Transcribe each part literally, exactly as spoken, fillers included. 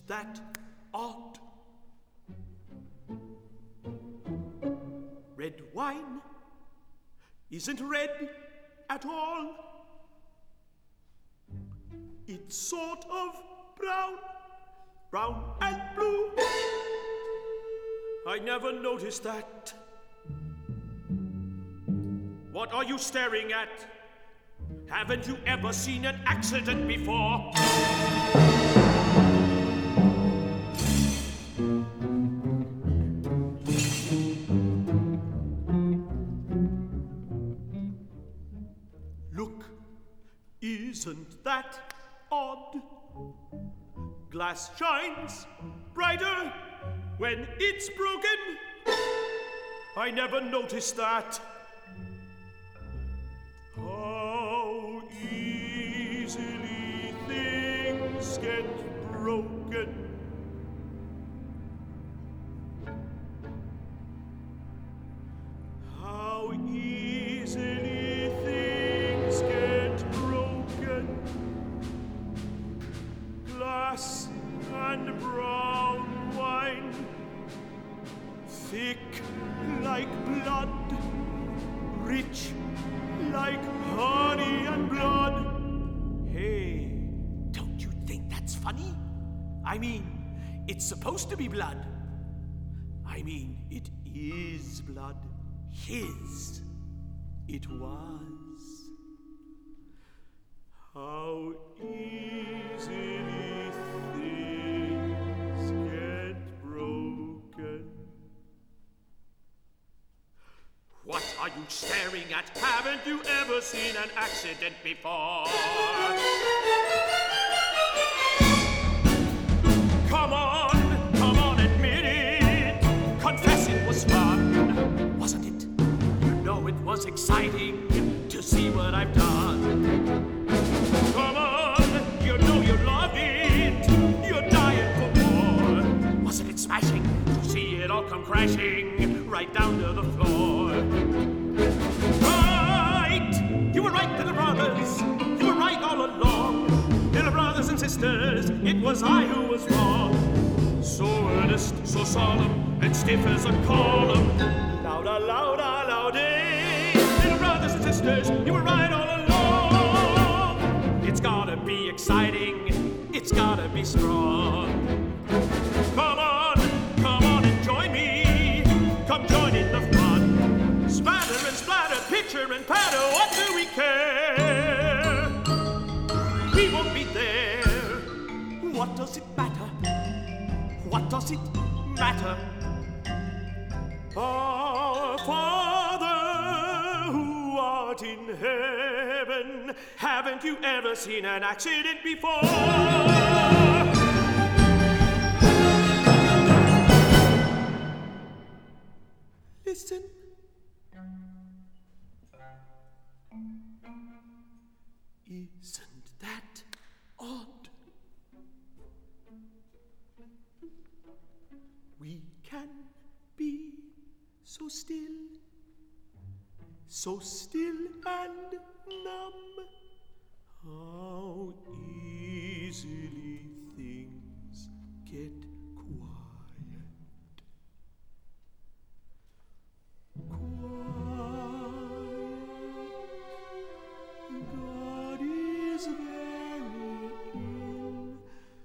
that odd? Red wine isn't red at all. It's sort of brown, brown and blue. I never noticed that. What are you staring at? Haven't you ever seen an accident before? Look, isn't that odd? Glass shines brighter when it's broken. I never noticed that. How easily things get broken. How easily things get broken. Glass and brown wine, thick like blood, rich like honey and blood. Hey, don't you think that's funny? I mean, it's supposed to be blood. I mean, it is blood. His. It was. How easily things get broken. What are you staring at? Haven't you ever seen an accident before? Come on, come on, admit it. Confess it was fun, wasn't it? You know it was exciting to see what I've done. Come on, you know you love it. You're dying for more. Wasn't it smashing to see it all come crashing right down to the floor? Right! You were right, little brothers. You were right all along. Little brothers and sisters, it was I who was wrong. So earnest, so solemn, and stiff as a column. Louder, louder, louder. Little brothers and sisters, you were right all along. It's gotta be exciting. It's gotta be strong. Come on, come on and join me. Come join in the fun. Spatter and splatter, pitcher and patter, what do we care? We won't be there. What does it matter? What does it matter? Our Father who art in heaven, haven't you ever seen an accident before? Listen. Isn't that odd? We can be so still, so still and numb. How easily things get quiet. God is very ill.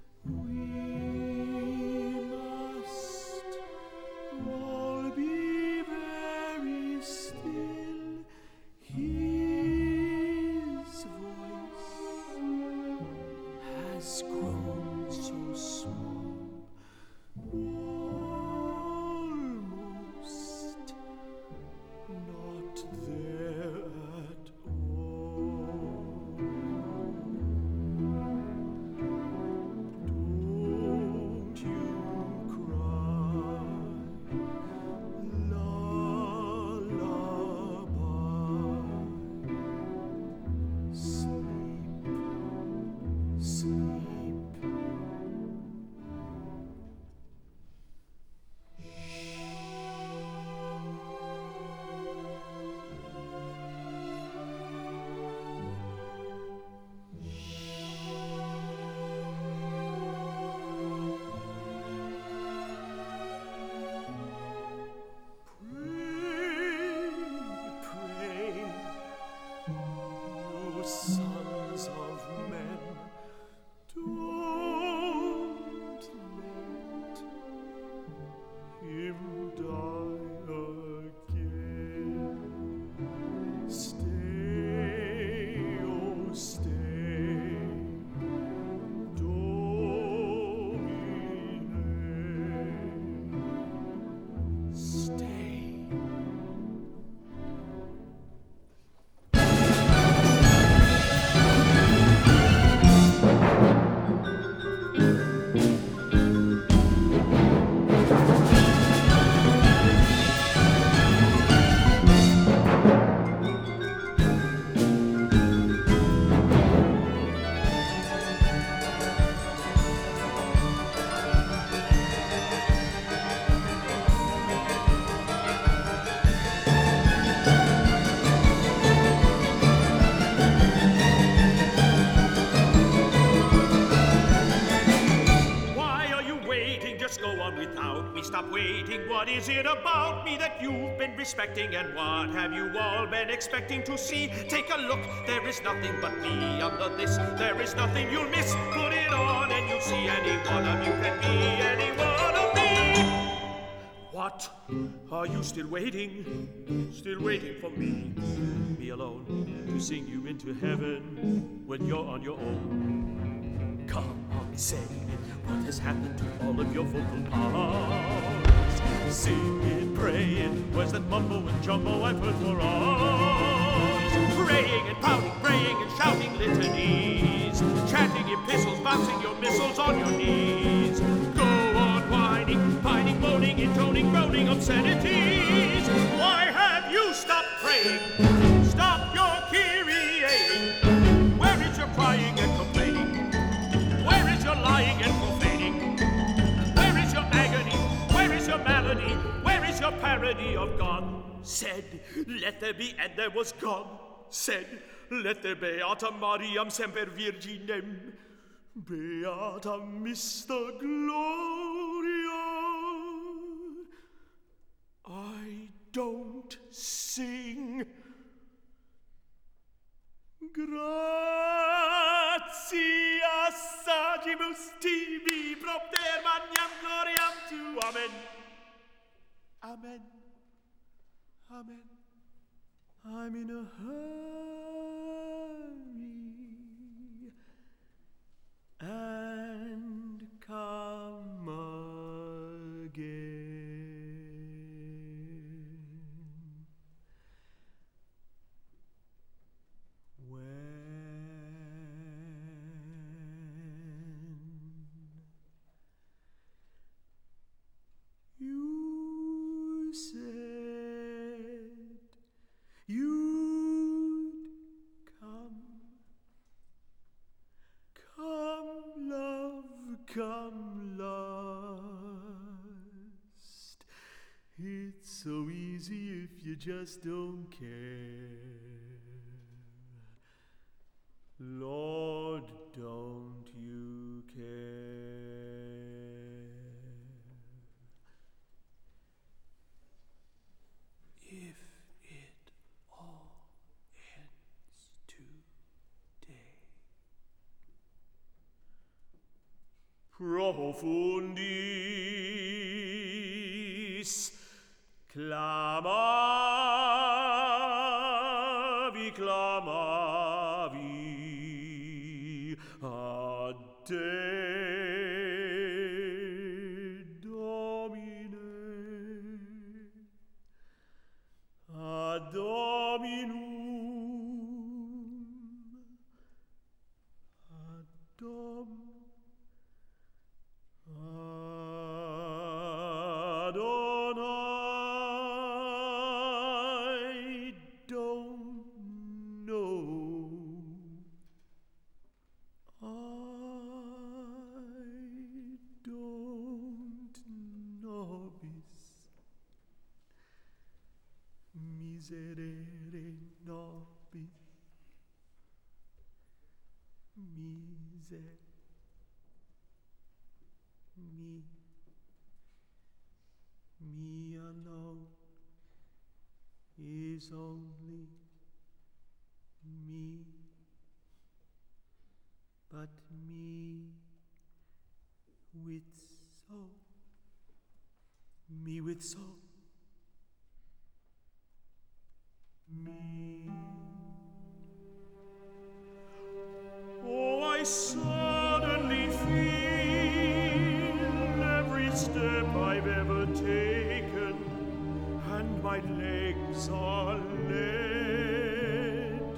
We must all be very still. His voice has grown so small what is it about me that you've been respecting? And what have you all been expecting to see? Take a look, there is nothing but me under this. There is nothing you'll miss. Put it on and you'll see any one of you can be any one of me. What? Are you still waiting? Still waiting for me? Me alone to sing you into heaven when you're on your own. Come on, say what has happened to all of your vocal parts? Singing, praying, where's that mumbo and jumbo I've heard for hours? Praying and pouting, praying and shouting litanies, chanting epistles, bouncing your missiles on your knees. Go on whining, pining, moaning, intoning, groaning obscenities. Why have you stopped praying? Stop your Kyrie. Where is your crying and complaining? Where is your lying and profaning? Where is your agony? Where is your malady? Where is your parody of God? Said, let there be, and there was God. Said, let there beata Mariam semper virginem, beata Mister Gloria. I don't sing. Gratias sagibus tibi propter magnam gloriam tu. Amen. Amen. Amen. I'm in a hurry and come again. When you said you'd come, come love, come lust. It's so easy if you just don't care. Lord, don't you care? If it all ends today. Profundis clamavi, clamavi ad te, Domine, ad Dominum, ad Dom, Adonai, don't know. I don't nobis miserere nobis miser me me alone is only me, but me with soul, me with soul, me. Oh, I suddenly feel every step I've ever taken, and my legs are led,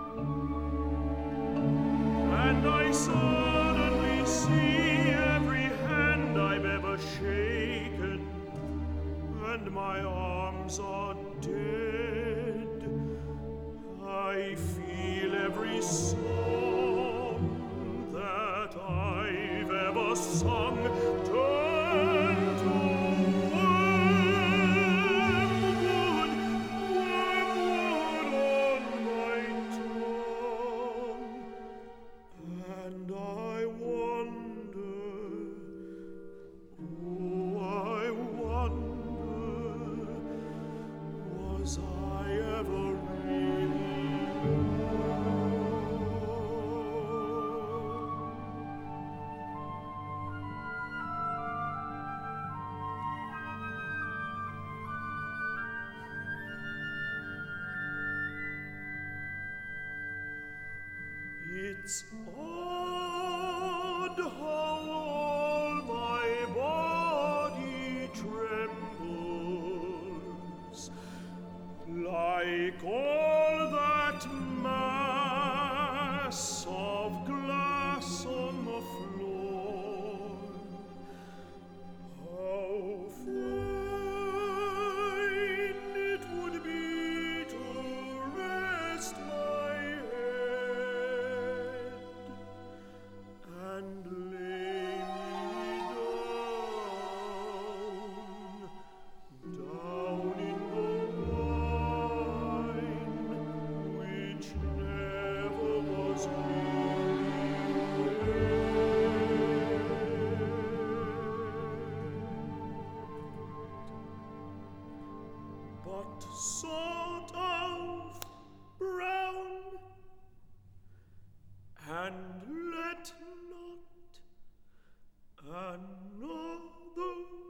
and I suddenly see every hand I've ever shaken, and my arms are dead. I feel every song that I've ever sung turn to wormwood, wormwood on my tongue, and I wonder, oh, I wonder as I ever really know. It's odd how all my body trembles, like all that mass of glass on the floor. How fine it would be to rest my head and lay me down, down in the wine which never was really red. But sort of brown, and let not another